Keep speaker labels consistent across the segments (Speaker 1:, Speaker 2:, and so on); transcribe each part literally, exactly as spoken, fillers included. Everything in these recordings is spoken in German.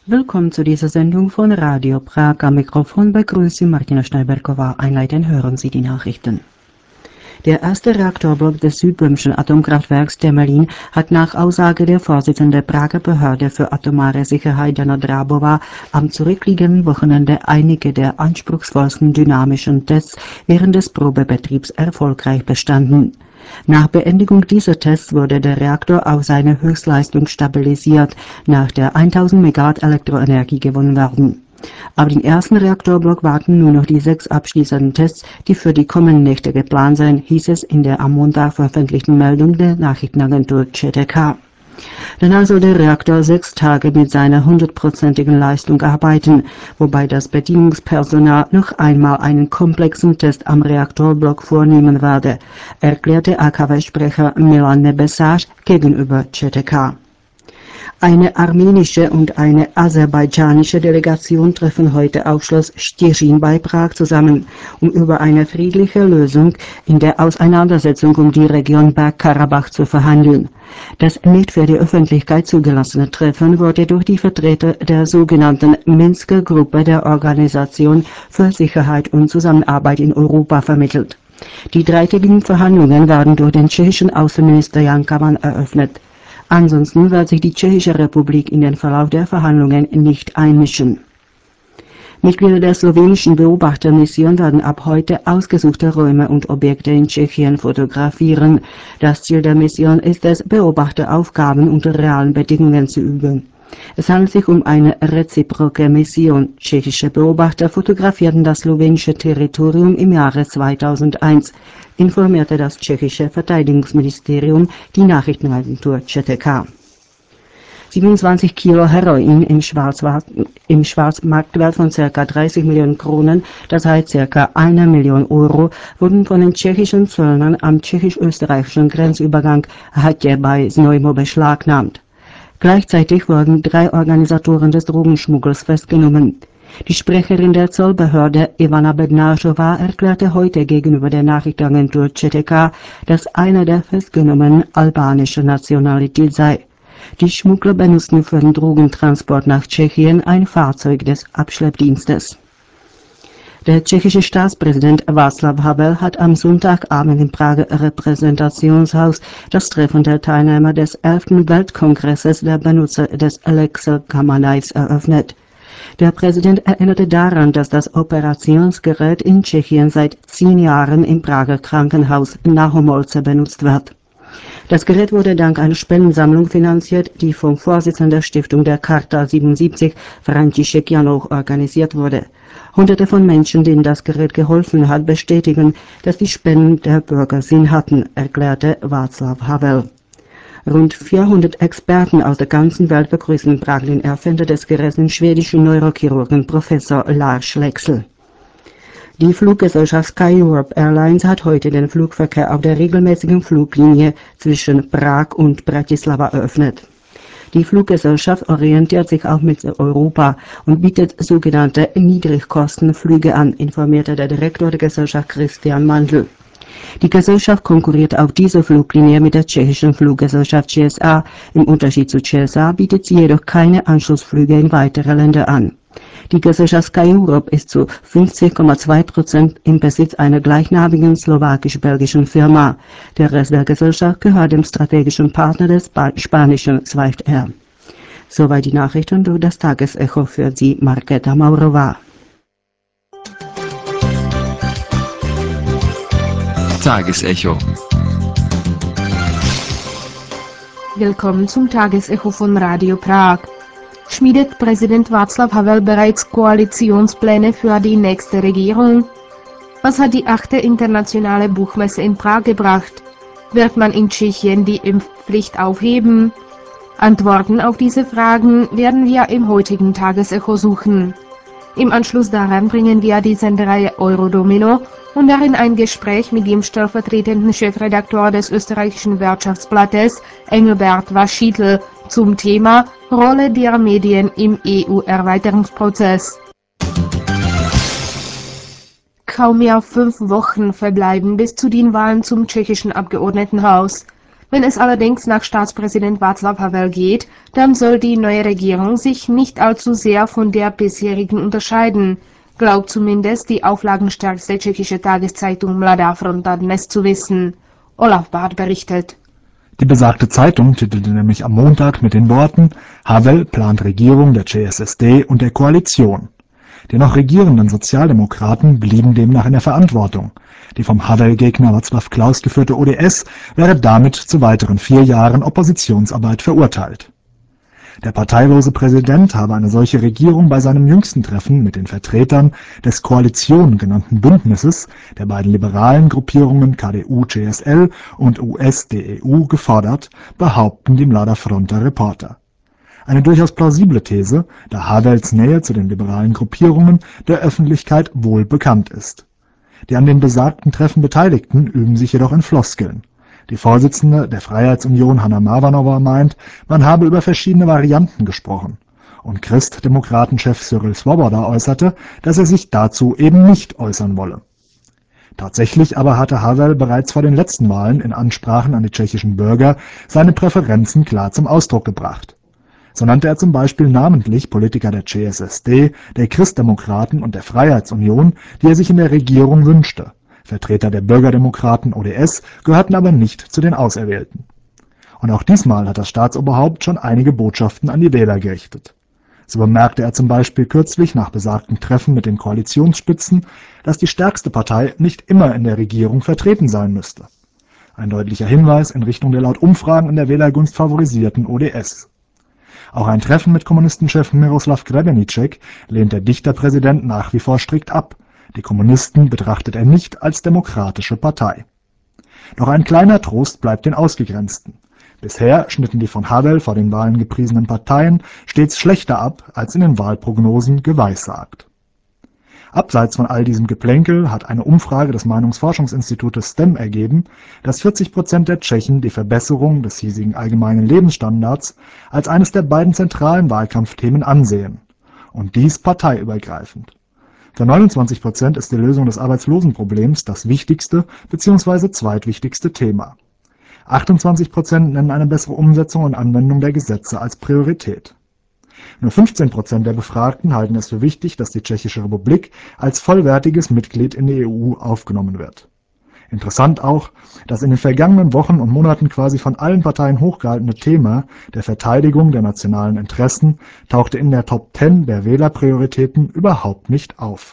Speaker 1: Willkommen zu dieser Sendung von Radio Prag. Am Mikrofon begrüßt Sie Martina Schneiberkova. Einleitend hören Sie die Nachrichten. Der erste Reaktorblock des südböhmischen Atomkraftwerks Temelín hat nach Aussage der Vorsitzenden der Prager Behörde für atomare Sicherheit Dana Drábová am zurückliegenden Wochenende einige der anspruchsvollsten dynamischen Tests während des Probebetriebs erfolgreich bestanden. Nach Beendigung dieser Tests wurde der Reaktor auf seine Höchstleistung stabilisiert, nach der tausend Megawatt Elektroenergie gewonnen werden. Auf den ersten Reaktorblock warten nur noch die sechs abschließenden Tests, die für die kommenden Nächte geplant seien, hieß es in der am Montag veröffentlichten Meldung der Nachrichtenagentur C T K. Danach soll der Reaktor sechs Tage mit seiner hundertprozentigen Leistung arbeiten, wobei das Bedienungspersonal noch einmal einen komplexen Test am Reaktorblock vornehmen werde, erklärte A K W-Sprecher Milan Nebesar gegenüber C T K. Eine armenische und eine aserbaidschanische Delegation treffen heute auf Schloss Štiřín bei Prag zusammen, um über eine friedliche Lösung in der Auseinandersetzung um die Region Bergkarabach zu verhandeln. Das nicht für die Öffentlichkeit zugelassene Treffen wurde durch die Vertreter der sogenannten Minsker Gruppe der Organisation für Sicherheit und Zusammenarbeit in Europa vermittelt. Die dreitägigen Verhandlungen werden durch den tschechischen Außenminister Jan Kaman eröffnet. Ansonsten wird sich die Tschechische Republik in den Verlauf der Verhandlungen nicht einmischen. Mitglieder der slowenischen Beobachtermission werden ab heute ausgesuchte Räume und Objekte in Tschechien fotografieren. Das Ziel der Mission ist es, Beobachteraufgaben unter realen Bedingungen zu üben. Es handelt sich um eine reziproke Mission. Tschechische Beobachter fotografierten das slowenische Territorium im Jahre zweitausendeins, informierte das tschechische Verteidigungsministerium die Nachrichtenagentur C T K. siebenundzwanzig Kilo Heroin im, im Schwarzmarktwert von ca. dreißig Millionen Kronen, das heißt ca. eine Million Euro, wurden von den tschechischen Zöllnern am tschechisch-österreichischen Grenzübergang Hatě bei Znojmo beschlagnahmt. Gleichzeitig wurden drei Organisatoren des Drogenschmuggels festgenommen. Die Sprecherin der Zollbehörde Ivana Bednářová erklärte heute gegenüber der Nachrichtenagentur C T K, dass einer der Festgenommenen albanischer Nationalität sei. Die Schmuggler benutzten für den Drogentransport nach Tschechien ein Fahrzeug des Abschleppdienstes. Der tschechische Staatspräsident Václav Havel hat am Sonntagabend im Prager Repräsentationshaus das Treffen der Teilnehmer des elften Weltkongresses der Benutzer des Elexel-Kammanais eröffnet. Der Präsident erinnerte daran, dass das Operationsgerät in Tschechien seit zehn Jahren im Prager Krankenhaus Na Homolce benutzt wird. Das Gerät wurde dank einer Spendensammlung finanziert, die vom Vorsitzenden der Stiftung der Charta siebenundsiebzig, František Janoch, organisiert wurde. Hunderte von Menschen, denen das Gerät geholfen hat, bestätigen, dass die Spenden der Bürger Sinn hatten, erklärte Václav Havel. Rund vierhundert Experten aus der ganzen Welt begrüßen in Prag den Erfinder des Geräts, den schwedischen Neurochirurgen Professor Lars Leksell. Die Fluggesellschaft Sky Europe Airlines hat heute den Flugverkehr auf der regelmäßigen Fluglinie zwischen Prag und Bratislava eröffnet. Die Fluggesellschaft orientiert sich auch mit Europa und bietet sogenannte Niedrigkostenflüge an, informierte der Direktor der Gesellschaft Christian Mandl. Die Gesellschaft konkurriert auf dieser Fluglinie mit der tschechischen Fluggesellschaft C S A. Im Unterschied zu C S A bietet sie jedoch keine Anschlussflüge in weitere Länder an. Die Gesellschaft Sky Europe ist zu fünfzig Komma zwei Prozent im Besitz einer gleichnamigen slowakisch-belgischen Firma. Der Rest der Gesellschaft gehört dem strategischen Partner des spanischen Swift Air. Soweit die Nachrichten durch das Tagesecho für Sie, Markéta Maurová.
Speaker 2: Tagesecho.
Speaker 3: Willkommen zum Tagesecho von Radio Prag. Schmiedet Präsident Václav Havel bereits Koalitionspläne für die nächste Regierung? Was hat die achte internationale Buchmesse in Prag gebracht? Wird man in Tschechien die Impfpflicht aufheben? Antworten auf diese Fragen werden wir im heutigen Tagesecho suchen. Im Anschluss daran bringen wir die Sendereihe Eurodomino und darin ein Gespräch mit dem stellvertretenden Chefredakteur des österreichischen Wirtschaftsblattes Engelbert Waschitl zum Thema Rolle der Medien im E U-Erweiterungsprozess. Kaum mehr fünf Wochen verbleiben bis zu den Wahlen zum tschechischen Abgeordnetenhaus. Wenn es allerdings nach Staatspräsident Václav Havel geht, dann soll die neue Regierung sich nicht allzu sehr von der bisherigen unterscheiden, glaubt zumindest die auflagenstärkste tschechische Tageszeitung Mladá Fronta Dnes zu wissen. Olaf Barth berichtet.
Speaker 4: Die besagte Zeitung titelte nämlich am Montag mit den Worten „Havel plant Regierung der C S S D und der Koalition“. Die noch regierenden Sozialdemokraten blieben demnach in der Verantwortung. Die vom Havel-Gegner Václav Klaus geführte O D S wäre damit zu weiteren vier Jahren Oppositionsarbeit verurteilt. Der parteilose Präsident habe eine solche Regierung bei seinem jüngsten Treffen mit den Vertretern des Koalition genannten Bündnisses der beiden liberalen Gruppierungen K D U C S L und U S D E U gefordert, behaupten die Mladá Fronta Reporter. Eine durchaus plausible These, da Havels Nähe zu den liberalen Gruppierungen der Öffentlichkeit wohl bekannt ist. Die an den besagten Treffen Beteiligten üben sich jedoch in Floskeln. Die Vorsitzende der Freiheitsunion Hanna Mavánova meint, man habe über verschiedene Varianten gesprochen. Und Christdemokratenchef Cyril Svoboda äußerte, dass er sich dazu eben nicht äußern wolle. Tatsächlich aber hatte Havel bereits vor den letzten Wahlen in Ansprachen an die tschechischen Bürger seine Präferenzen klar zum Ausdruck gebracht. So nannte er zum Beispiel namentlich Politiker der C S S D, der Christdemokraten und der Freiheitsunion, die er sich in der Regierung wünschte. Vertreter der Bürgerdemokraten O D S gehörten aber nicht zu den Auserwählten. Und auch diesmal hat das Staatsoberhaupt schon einige Botschaften an die Wähler gerichtet. So bemerkte er zum Beispiel kürzlich nach besagten Treffen mit den Koalitionsspitzen, dass die stärkste Partei nicht immer in der Regierung vertreten sein müsste. Ein deutlicher Hinweis in Richtung der laut Umfragen in der Wählergunst favorisierten O D S. Auch ein Treffen mit Kommunistenchef Miroslav Grebeníček lehnt der Dichterpräsident nach wie vor strikt ab. Die Kommunisten betrachtet er nicht als demokratische Partei. Doch ein kleiner Trost bleibt den Ausgegrenzten. Bisher schnitten die von Havel vor den Wahlen gepriesenen Parteien stets schlechter ab, als in den Wahlprognosen geweissagt. Abseits von all diesem Geplänkel hat eine Umfrage des Meinungsforschungsinstitutes S T E M ergeben, dass vierzig Prozent der Tschechen die Verbesserung des hiesigen allgemeinen Lebensstandards als eines der beiden zentralen Wahlkampfthemen ansehen. Und dies parteiübergreifend. Für neunundzwanzig Prozent ist die Lösung des Arbeitslosenproblems das wichtigste bzw. zweitwichtigste Thema. achtundzwanzig Prozent nennen eine bessere Umsetzung und Anwendung der Gesetze als Priorität. Nur fünfzehn Prozent der Befragten halten es für wichtig, dass die Tschechische Republik als vollwertiges Mitglied in die E U aufgenommen wird. Interessant auch, das in den vergangenen Wochen und Monaten quasi von allen Parteien hochgehaltene Thema der Verteidigung der nationalen Interessen tauchte in der Top Ten der Wählerprioritäten überhaupt nicht auf.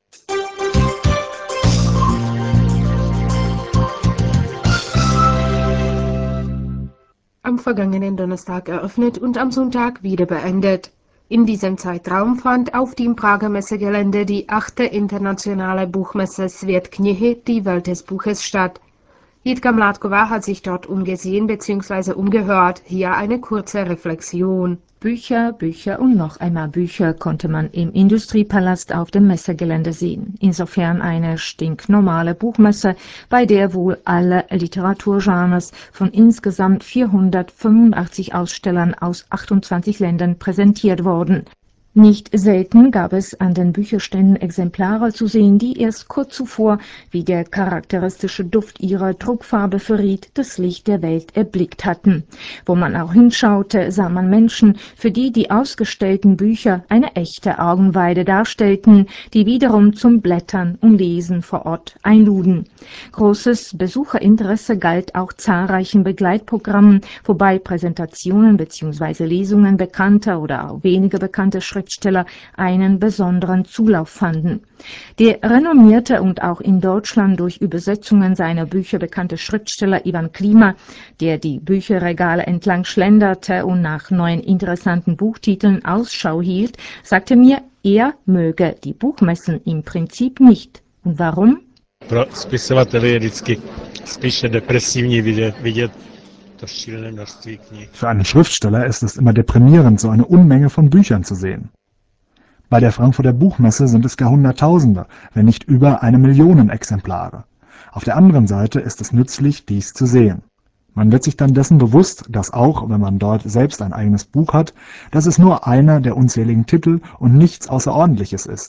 Speaker 3: Am vergangenen Donnerstag eröffnet und am Sonntag wieder beendet. In diesem Zeitraum fand auf dem Prager Messegelände die achte internationale Buchmesse Svět knihy, die Welt des Buches, statt. Jitka Mládková hat sich dort umgesehen bzw. umgehört. Hier eine kurze Reflexion.
Speaker 5: Bücher, Bücher und noch einmal Bücher konnte man im Industriepalast auf dem Messegelände sehen. Insofern eine stinknormale Buchmesse, bei der wohl alle Literaturgenres von insgesamt vierhundertfünfundachtzig Ausstellern aus achtundzwanzig Ländern präsentiert wurden. Nicht selten gab es an den Bücherständen Exemplare zu sehen, die erst kurz zuvor, wie der charakteristische Duft ihrer Druckfarbe verriet, das Licht der Welt erblickt hatten. Wo man auch hinschaute, sah man Menschen, für die die ausgestellten Bücher eine echte Augenweide darstellten, die wiederum zum Blättern und Lesen vor Ort einluden. Großes Besucherinteresse galt auch zahlreichen Begleitprogrammen, wobei Präsentationen bzw. Lesungen bekannter oder auch weniger bekannter Schriftsteller einen besonderen Zulauf fanden. Der renommierte und auch in Deutschland durch Übersetzungen seiner Bücher bekannte Schriftsteller Ivan Klima, der die Bücherregale entlang schlenderte und nach neuen interessanten Buchtiteln Ausschau hielt, sagte mir, er möge die Buchmessen im Prinzip nicht. Und warum?
Speaker 6: Pro spisovatele je vždycky spíše depresivní vidět, vidět to šílené množství knih.
Speaker 4: Für einen Schriftsteller ist es immer deprimierend, so eine Unmenge von Büchern zu sehen. Bei der Frankfurter Buchmesse sind es gar Hunderttausende, wenn nicht über eine Million Exemplare. Auf der anderen Seite ist es nützlich, dies zu sehen. Man wird sich dann dessen bewusst, dass auch, wenn man dort selbst ein eigenes Buch hat, dass es nur einer der unzähligen Titel und nichts Außerordentliches ist.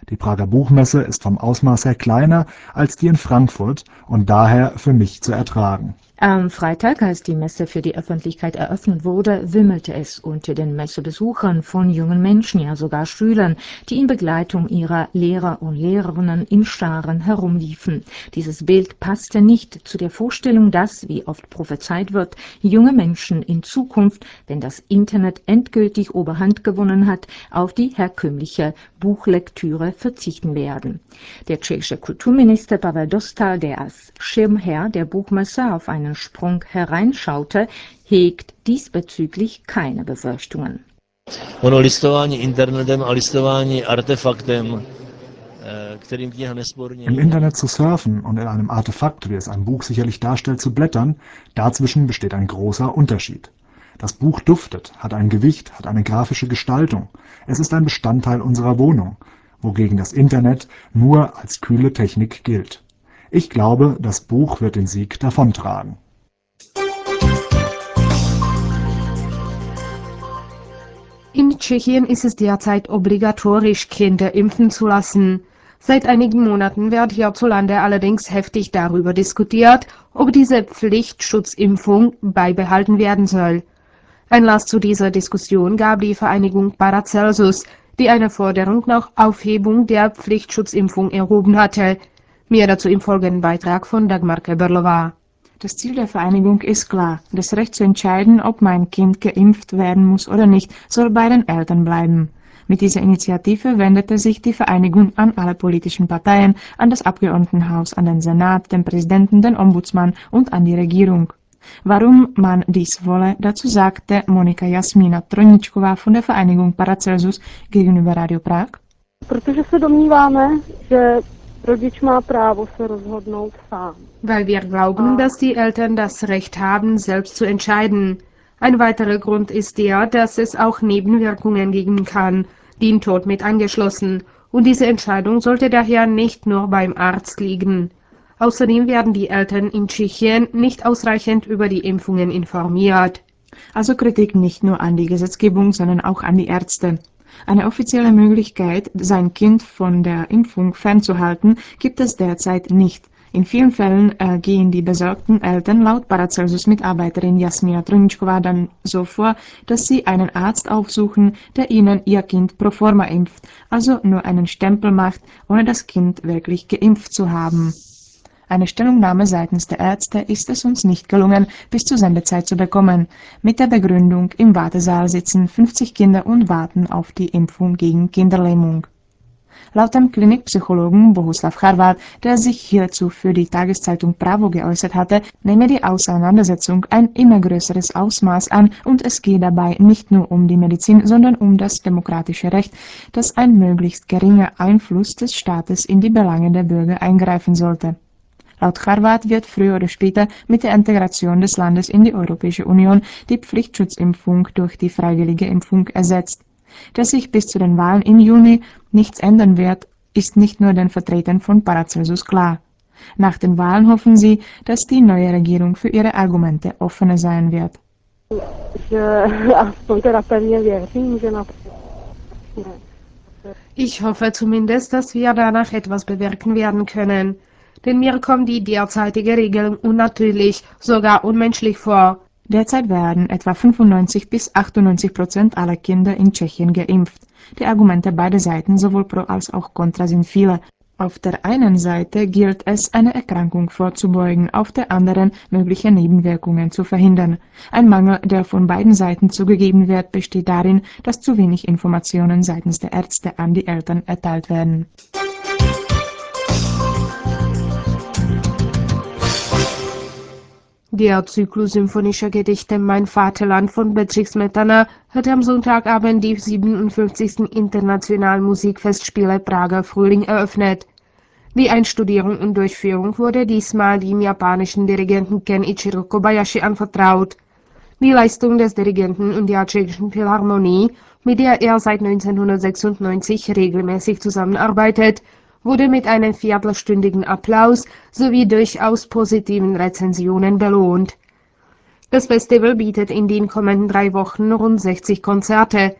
Speaker 4: Die Prager Buchmesse ist vom Ausmaß her kleiner als die in Frankfurt und daher für mich zu ertragen.
Speaker 5: Am Freitag, als die Messe für die Öffentlichkeit eröffnet wurde, wimmelte es unter den Messebesuchern von jungen Menschen, ja sogar Schülern, die in Begleitung ihrer Lehrer und Lehrerinnen in Scharen herumliefen. Dieses Bild passte nicht zu der Vorstellung, dass, wie oft prophezeit wird, junge Menschen in Zukunft, wenn das Internet endgültig Oberhand gewonnen hat, auf die herkömmliche Buchlektüre verzichten werden. Der tschechische Kulturminister Pavel Dostal, der als Schirmherr der Buchmesse auf einen Sprung hereinschaute, hegt diesbezüglich keine Befürchtungen.
Speaker 7: Ono listování internetem a listování artefaktem, kterým kniha nesporně
Speaker 4: Im Internet zu surfen und in einem Artefakt, wie es ein Buch sicherlich darstellt, zu blättern, dazwischen besteht ein großer Unterschied. Das Buch duftet, hat ein Gewicht, hat eine grafische Gestaltung. Es ist ein Bestandteil unserer Wohnung, wogegen das Internet nur als kühle Technik gilt. Ich glaube, das Buch wird den Sieg davontragen.
Speaker 3: In Tschechien ist es derzeit obligatorisch, Kinder impfen zu lassen. Seit einigen Monaten wird hierzulande allerdings heftig darüber diskutiert, ob diese Pflichtschutzimpfung beibehalten werden soll. Einlass zu dieser Diskussion gab die Vereinigung Paracelsus, die eine Forderung nach Aufhebung der Pflichtschutzimpfung erhoben hatte. Mehr dazu im folgenden Beitrag von Dagmar Keberlová.
Speaker 8: Das Ziel der Vereinigung ist klar. Das Recht zu entscheiden, ob mein Kind geimpft werden muss oder nicht, soll bei den Eltern bleiben. Mit dieser Initiative wendete sich die Vereinigung an alle politischen Parteien, an das Abgeordnetenhaus, an den Senat, den Präsidenten, den Ombudsmann und an die Regierung. Warum man dies wolle, dazu sagte Monika Jasmina Troničková von der Vereinigung Paracelsus gegenüber Radio Prag.
Speaker 9: Protože se domníváme, že rodič má právo se rozhodnout sám.
Speaker 3: Weil wir glauben, dass die Eltern das Recht haben, selbst zu entscheiden. Ein weiterer Grund ist der, dass es auch Nebenwirkungen geben kann, den Tod mit eingeschlossen, und diese Entscheidung sollte daher nicht nur beim Arzt liegen. Außerdem werden die Eltern in Tschechien nicht ausreichend über die Impfungen informiert.
Speaker 8: Also Kritik nicht nur an die Gesetzgebung, sondern auch an die Ärzte. Eine offizielle Möglichkeit, sein Kind von der Impfung fernzuhalten, gibt es derzeit nicht. In vielen Fällen äh, gehen die besorgten Eltern laut Paracelsus-Mitarbeiterin Jasmina Troničková dann so vor, dass sie einen Arzt aufsuchen, der ihnen ihr Kind pro forma impft, also nur einen Stempel macht, ohne das Kind wirklich geimpft zu haben. Eine Stellungnahme seitens der Ärzte ist es uns nicht gelungen, bis zur Sendezeit zu bekommen. Mit der Begründung, im Wartesaal sitzen fünfzig Kinder und warten auf die Impfung gegen Kinderlähmung. Laut dem Klinikpsychologen Bohuslav Charvat, der sich hierzu für die Tageszeitung Pravo geäußert hatte, nehme die Auseinandersetzung ein immer größeres Ausmaß an und es gehe dabei nicht nur um die Medizin, sondern um das demokratische Recht, dass ein möglichst geringer Einfluss des Staates in die Belange der Bürger eingreifen sollte. Laut Charvat wird früher oder später mit der Integration des Landes in die Europäische Union die Pflichtschutzimpfung durch die freiwillige Impfung ersetzt. Dass sich bis zu den Wahlen im Juni nichts ändern wird, ist nicht nur den Vertretern von Paracelsus klar. Nach den Wahlen hoffen sie, dass die neue Regierung für ihre Argumente offener sein wird.
Speaker 3: Ich hoffe zumindest, dass wir danach etwas bewirken werden können. Denn mir kommt die derzeitige Regelung unnatürlich, sogar unmenschlich vor.
Speaker 8: Derzeit werden etwa fünfundneunzig bis achtundneunzig Prozent aller Kinder in Tschechien geimpft. Die Argumente beider Seiten, sowohl pro als auch contra, sind viele. Auf der einen Seite gilt es, eine Erkrankung vorzubeugen, auf der anderen mögliche Nebenwirkungen zu verhindern. Ein Mangel, der von beiden Seiten zugegeben wird, besteht darin, dass zu wenig Informationen seitens der Ärzte an die Eltern erteilt werden.
Speaker 3: Der Zyklus symphonischer Gedichte Mein Vaterland von Bedřich Smetana hat am Sonntagabend die siebenundfünfzigsten Internationalen Musikfestspiele Prager Frühling eröffnet. Die Einstudierung und Durchführung wurde diesmal dem japanischen Dirigenten Ken Ichiro Kobayashi anvertraut. Die Leistung des Dirigenten und der tschechischen Philharmonie, mit der er seit neunzehnhundertsechsundneunzig regelmäßig zusammenarbeitet, wurde mit einem viertelstündigen Applaus sowie durchaus positiven Rezensionen belohnt. Das Festival bietet in den kommenden drei Wochen rund sechzig Konzerte.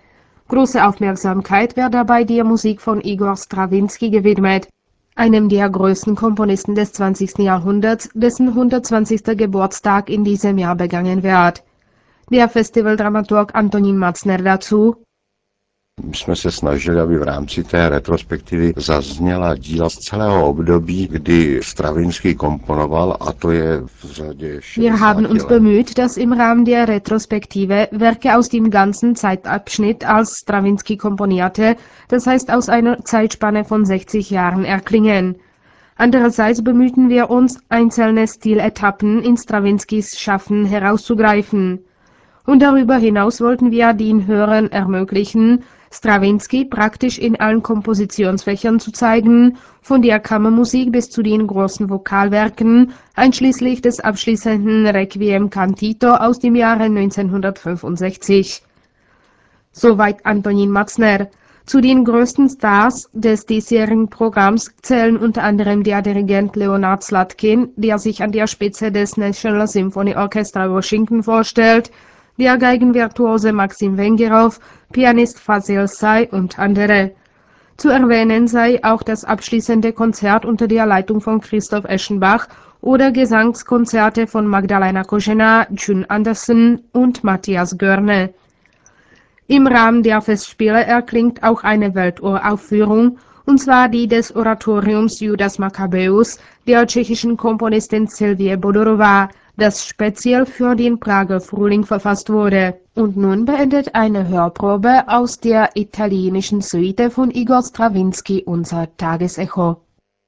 Speaker 3: Große Aufmerksamkeit wird dabei der Musik von Igor Strawinski gewidmet, einem der größten Komponisten des zwanzigsten Jahrhunderts, dessen hundertzwanzigster Geburtstag in diesem Jahr begangen wird. Der Festivaldramaturg Antonín Macner dazu:
Speaker 10: My jsme se snažili, aby v rámci té retrospektivy zazněla díla z celého období, kdy Stravinský komponoval, a to je v řadě
Speaker 3: Wir haben uns bemüht, dass im Rahmen der Retrospektive Werke aus dem ganzen Zeitabschnitt, als Stravinsky komponierte, das heißt aus einer Zeitspanne von sechzig Jahren, erklingen. Andererseits bemühten wir uns, einzelne Stiletappen in Strawinskys Schaffen herauszugreifen. Und darüber hinaus wollten wir den Hörern ermöglichen, Strawinsky praktisch in allen Kompositionsfächern zu zeigen, von der Kammermusik bis zu den großen Vokalwerken, einschließlich des abschließenden Requiem Cantito aus dem Jahre neunzehnhundertfünfundsechzig. Soweit Antonín Macner. Zu den größten Stars des diesjährigen Programms zählen unter anderem der Dirigent Leonard Slatkin, der sich an der Spitze des National Symphony Orchestra Washington vorstellt, der Geigenvirtuose Maxim Vengerov, Pianist Fazil Say und andere. Zu erwähnen sei auch das abschließende Konzert unter der Leitung von Christoph Eschenbach oder Gesangskonzerte von Magdalena Kožená, June Anderson und Matthias Görne. Im Rahmen der Festspiele erklingt auch eine Welturaufführung, und zwar die des Oratoriums Judas Maccabeus der tschechischen Komponistin Sylvie Bodorová, das speziell für den Prager Frühling verfasst wurde. Und nun beendet eine Hörprobe aus der italienischen Suite von Igor Strawinski unser Tagesecho.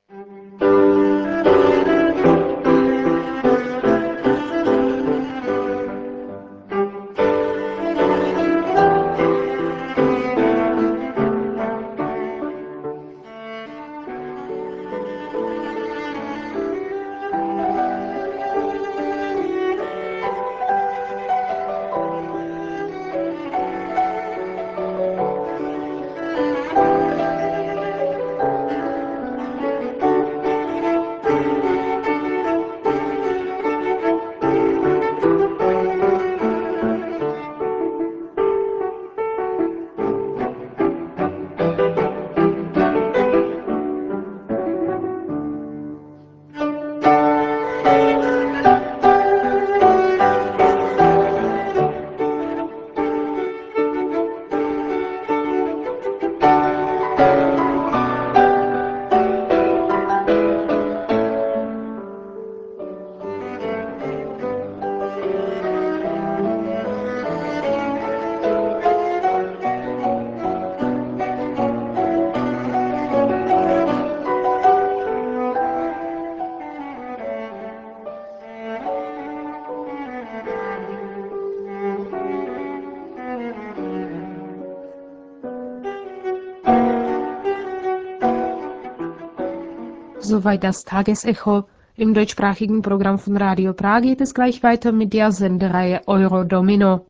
Speaker 3: Soweit das Tagesecho. Im deutschsprachigen Programm von Radio Prag geht es gleich weiter mit der Sendereihe Euro Domino.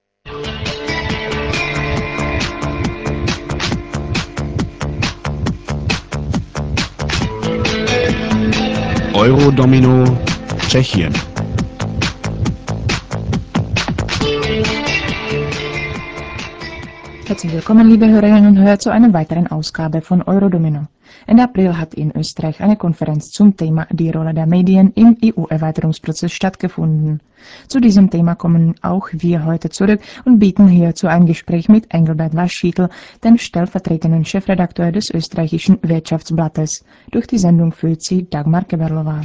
Speaker 11: Euro Domino Tschechien.
Speaker 8: Herzlich willkommen, liebe Hörerinnen und Hörer, zu einer weiteren Ausgabe von Eurodomino. Ende April hat in Österreich eine Konferenz zum Thema die Rolle der Medien im E U-Erweiterungsprozess stattgefunden. Zu diesem Thema kommen auch wir heute zurück und bieten hierzu ein Gespräch mit Engelbert Waschschitl, dem stellvertretenden Chefredakteur des österreichischen Wirtschaftsblattes. Durch die Sendung führt sie Dagmar Keberlová.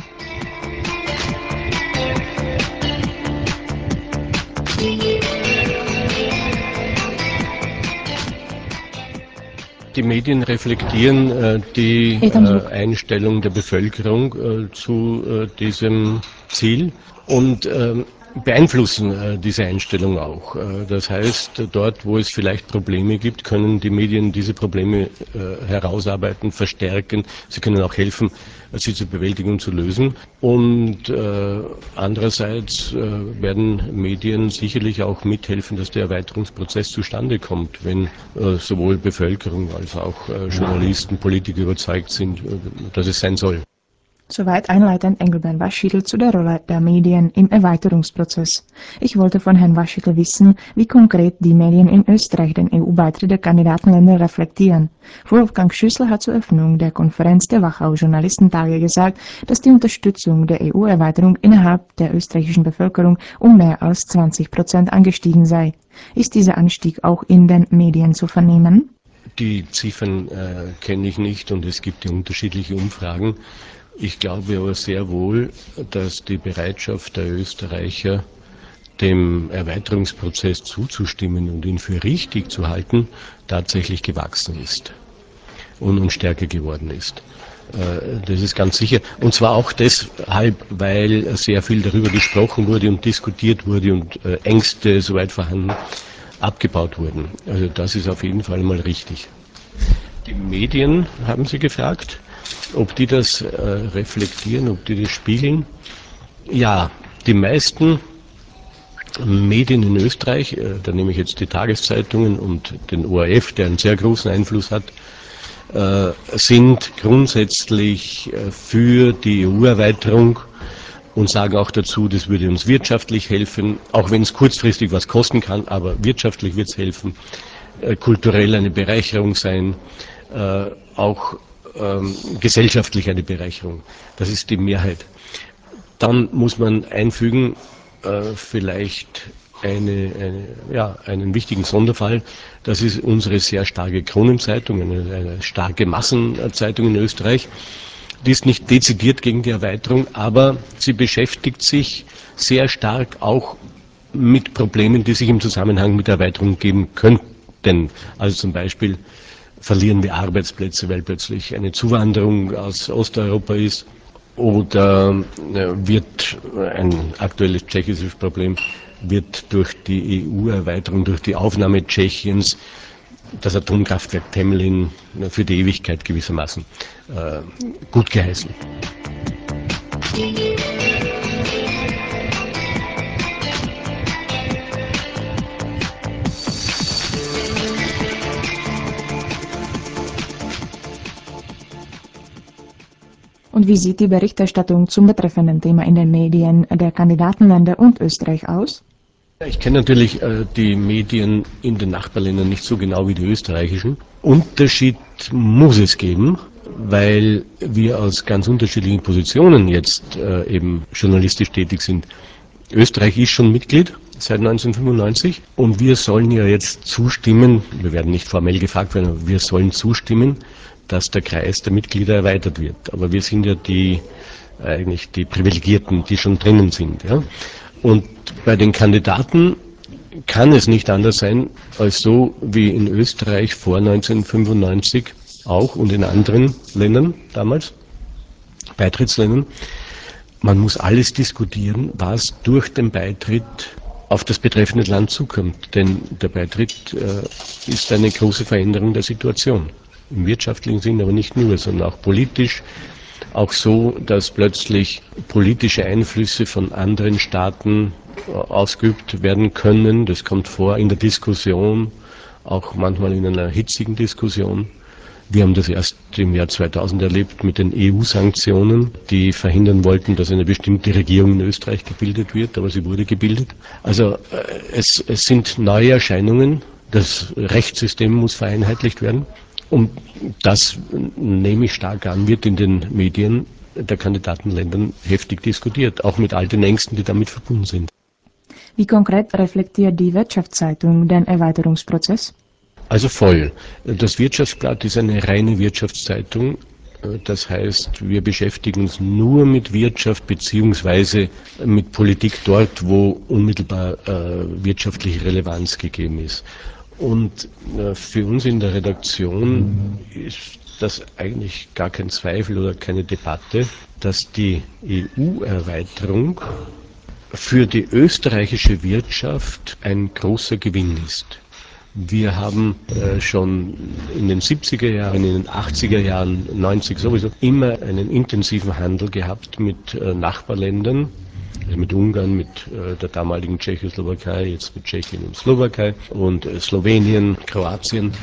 Speaker 6: Die Medien reflektieren äh, die äh, Einstellung der Bevölkerung äh, zu äh, diesem Ziel und äh, beeinflussen äh, diese Einstellung auch. Äh, das heißt, dort, wo es vielleicht Probleme gibt, können die Medien diese Probleme äh, herausarbeiten, verstärken. Sie können auch helfen, äh, sie zu bewältigen und zu lösen. Und äh, andererseits äh, werden Medien sicherlich auch mithelfen, dass der Erweiterungsprozess zustande kommt, wenn äh, sowohl Bevölkerung als auch äh, Journalisten, Politiker überzeugt sind, äh, dass es sein soll.
Speaker 8: Soweit einleitend Engelbert Waschitl zu der Rolle der Medien im Erweiterungsprozess. Ich wollte von Herrn Waschitl wissen, wie konkret die Medien in Österreich den E U-Beitritt der Kandidatenländer reflektieren. Wolfgang Schüssel hat zur Öffnung der Konferenz der Wachau Journalistentage gesagt, dass die Unterstützung der E U-Erweiterung innerhalb der österreichischen Bevölkerung um mehr als zwanzig Prozent angestiegen sei. Ist dieser Anstieg auch in den Medien zu vernehmen?
Speaker 6: Die Ziffern äh, kenne ich nicht und es gibt ja unterschiedliche Umfragen. Ich glaube aber sehr wohl, dass die Bereitschaft der Österreicher, dem Erweiterungsprozess zuzustimmen und ihn für richtig zu halten, tatsächlich gewachsen ist und, und stärker geworden ist. Äh, das ist ganz sicher. Und zwar auch deshalb, weil sehr viel darüber gesprochen wurde und diskutiert wurde und äh, Ängste, soweit vorhanden, abgebaut wurden. Also das ist auf jeden Fall mal richtig. Die Medien, haben Sie gefragt, ob die das äh, reflektieren, ob die das spiegeln. Ja, die meisten Medien in Österreich, äh, da nehme ich jetzt die Tageszeitungen und den O R F, der einen sehr großen Einfluss hat, äh, sind grundsätzlich äh, für die E U-Erweiterung und sagen auch dazu, das würde uns wirtschaftlich helfen, auch wenn es kurzfristig was kosten kann, aber wirtschaftlich wird es helfen, äh, kulturell eine Bereicherung sein, äh, auch ähm, gesellschaftlich eine Bereicherung. Das ist die Mehrheit. Dann muss man einfügen, äh, vielleicht eine, eine, ja, einen wichtigen Sonderfall, das ist unsere sehr starke Kronenzeitung, eine, eine starke Massenzeitung in Österreich. Die ist nicht dezidiert gegen die Erweiterung, aber sie beschäftigt sich sehr stark auch mit Problemen, die sich im Zusammenhang mit der Erweiterung geben könnten. Also zum Beispiel verlieren wir Arbeitsplätze, weil plötzlich eine Zuwanderung aus Osteuropa ist, oder wird ein aktuelles tschechisches Problem, wird durch die E U-Erweiterung, durch die Aufnahme Tschechiens das Atomkraftwerk Temelin für die Ewigkeit gewissermaßen äh, gut geheißen.
Speaker 8: Und wie sieht die Berichterstattung zum betreffenden Thema in den Medien der Kandidatenländer und Österreich aus?
Speaker 6: Ich kenne natürlich äh, die Medien in den Nachbarländern nicht so genau wie die österreichischen. Unterschied muss es geben, weil wir aus ganz unterschiedlichen Positionen jetzt äh, eben journalistisch tätig sind. Österreich ist schon Mitglied seit neunzehnhundertfünfundneunzig und wir sollen ja jetzt zustimmen, wir werden nicht formell gefragt werden, aber wir sollen zustimmen, dass der Kreis der Mitglieder erweitert wird. Aber wir sind ja die eigentlich die Privilegierten, die schon drinnen sind. Ja? Und bei den Kandidaten kann es nicht anders sein, als so wie in Österreich vor neunzehnhundertfünfundneunzig auch und in anderen Ländern damals, Beitrittsländern. Man muss alles diskutieren, was durch den Beitritt auf das betreffende Land zukommt. Denn der Beitritt äh, ist eine große Veränderung der Situation. Im wirtschaftlichen Sinn, aber nicht nur, sondern auch politisch. Auch so, dass plötzlich politische Einflüsse von anderen Staaten ausgeübt werden können. Das kommt vor in der Diskussion, auch manchmal in einer hitzigen Diskussion. Wir haben das erst im Jahr zweitausend erlebt mit den E U-Sanktionen, die verhindern wollten, dass eine bestimmte Regierung in Österreich gebildet wird, aber sie wurde gebildet. Also es, es sind neue Erscheinungen. Das Rechtssystem muss vereinheitlicht werden. Und das, nehme ich stark an, wird in den Medien der Kandidatenländern heftig diskutiert, auch mit all den Ängsten, die damit verbunden sind.
Speaker 8: Wie konkret reflektiert die Wirtschaftszeitung den Erweiterungsprozess?
Speaker 6: Also voll. Das Wirtschaftsblatt ist eine reine Wirtschaftszeitung. Das heißt, wir beschäftigen uns nur mit Wirtschaft beziehungsweise mit Politik dort, wo unmittelbar äh, wirtschaftliche Relevanz gegeben ist. Und äh, für uns in der Redaktion ist das eigentlich gar kein Zweifel oder keine Debatte, dass die E U-Erweiterung für die österreichische Wirtschaft ein großer Gewinn ist. Wir haben äh, schon in den siebziger Jahren, in den achtziger Jahren, neunzig sowieso, immer einen intensiven Handel gehabt mit äh, Nachbarländern, also mit Ungarn, mit äh, der damaligen Tschechoslowakei, jetzt mit Tschechien und Slowakei und äh, Slowenien, Kroatien.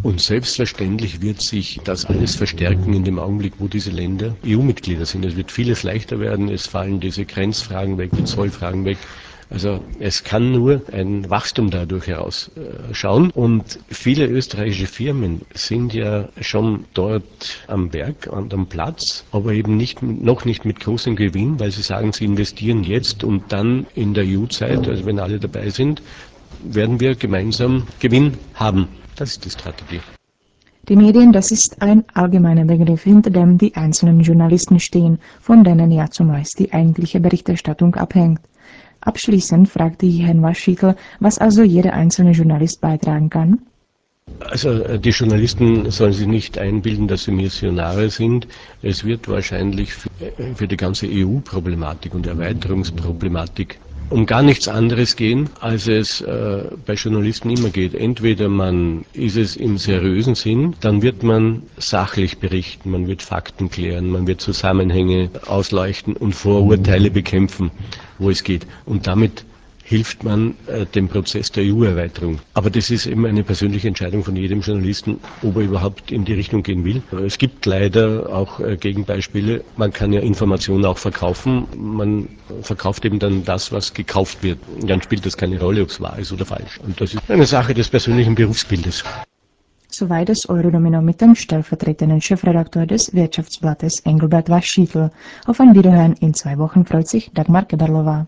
Speaker 6: Und selbstverständlich wird sich das alles verstärken in dem Augenblick, wo diese Länder E U-Mitglieder sind. Es wird vieles leichter werden, es fallen diese Grenzfragen weg, die Zollfragen weg. Also es kann nur ein Wachstum dadurch herausschauen. Und viele österreichische Firmen sind ja schon dort am Werk und am Platz, aber eben nicht, noch nicht mit großem Gewinn, weil sie sagen, sie investieren jetzt und dann in der E U-Zeit, also wenn alle dabei sind, werden wir gemeinsam Gewinn haben. Das ist die Strategie.
Speaker 8: Die Medien, das ist ein allgemeiner Begriff, hinter dem die einzelnen Journalisten stehen, von denen ja zumeist die eigentliche Berichterstattung abhängt. Abschließend fragte ich Herrn Waschitl, was also jeder einzelne Journalist beitragen kann.
Speaker 6: Also die Journalisten sollen sich nicht einbilden, dass sie Missionare sind. Es wird wahrscheinlich für die ganze E U-Problematik und Erweiterungsproblematik um gar nichts anderes gehen, als es äh, bei Journalisten immer geht. Entweder man ist es im seriösen Sinn, dann wird man sachlich berichten, man wird Fakten klären, man wird Zusammenhänge ausleuchten und Vorurteile bekämpfen, wo es geht. Und damit hilft man äh, dem Prozess der E U-Erweiterung. Aber das ist eben eine persönliche Entscheidung von jedem Journalisten, ob er überhaupt in die Richtung gehen will. Es gibt leider auch äh, Gegenbeispiele. Man kann ja Informationen auch verkaufen. Man verkauft eben dann das, was gekauft wird. Und dann spielt das keine Rolle, ob es wahr ist oder falsch. Und das ist eine Sache des persönlichen Berufsbildes.
Speaker 8: Soweit das Eurodomino mit dem stellvertretenden Chefredakteur des Wirtschaftsblattes Engelbert Waschitl. Auf ein Wiederhören in zwei Wochen freut sich Dagmar Keberlová.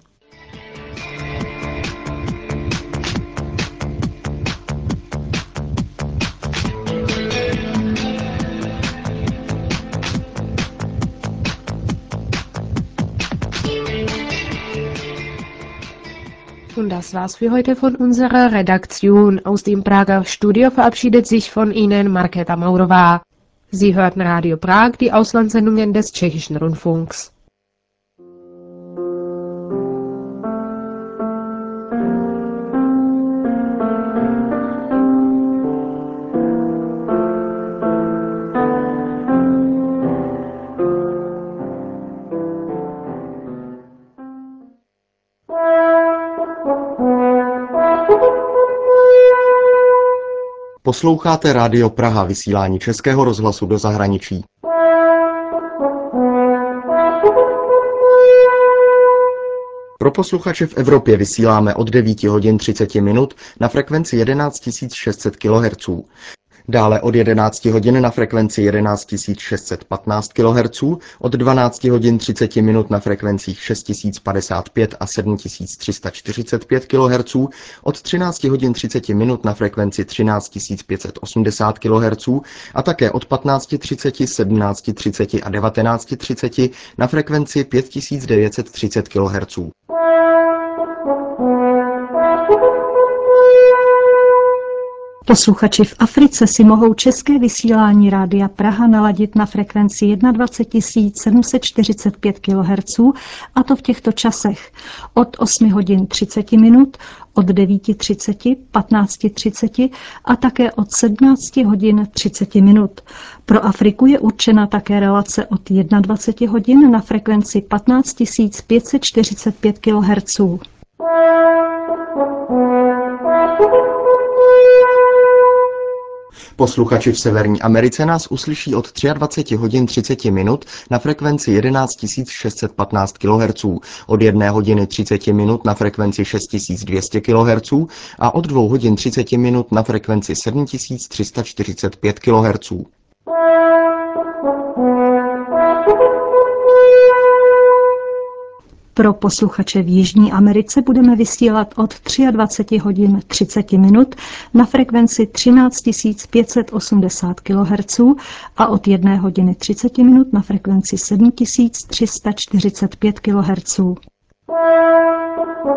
Speaker 3: Und das war's für heute von unserer Redaktion. Aus dem Prager Studio verabschiedet sich von Ihnen Markéta Maurová. Sie hörten Radio Prag, die Auslandssendungen des Tschechischen Rundfunks.
Speaker 12: Posloucháte Rádio Praha, vysílání Českého rozhlasu do zahraničí. Pro posluchače v Evropě vysíláme od devět hodin třicet minut na frekvenci jedenáct tisíc šest set kilohertzů. Dále od jedenáct hodin na frekvenci jedenáct tisíc šest set patnáct kilohertzů, od dvanáct hodin třicet minut na frekvencích šest tisíc padesát pět a sedm tisíc tři sta čtyřicet pět kilohertzů, od třináct hodin třicet minut na frekvenci třináct tisíc pět set osmdesát kilohertzů a také od patnáct třicet, sedmnáct třicet a devatenáct třicet na frekvenci pět tisíc devět set třicet kilohertzů.
Speaker 13: Posluchači v Africe si mohou české vysílání Rádia Praha naladit na frekvenci dvacet jedna tisíc sedm set čtyřicet pět kilohertzů, a to v těchto časech od osm hodin třicet minut, od devět třicet, patnáct třicet a také od sedmnáct hodin třicet minut. Pro Afriku je určena také relace od dvacet jedna hodin na frekvenci patnáct tisíc pět set čtyřicet pět kilohertzů.
Speaker 12: Posluchači v Severní Americe nás uslyší od dvacet tři hodin třicet minut na frekvenci jedenáct tisíc šest set patnáct kilohertzů, od jedné hodiny třicet minut na frekvenci šest tisíc dvě stě kilohertzů a od dvou hodin třicet minut na frekvenci sedm tisíc tři sta čtyřicet pět kilohertzů.
Speaker 13: Pro posluchače v Jižní Americe budeme vysílat od dvacet tři hodin třicet minut na frekvenci třináct tisíc pět set osmdesát kilohertzů a od jedné hodiny třicet minut na frekvenci sedm tisíc tři sta čtyřicet pět kilohertzů.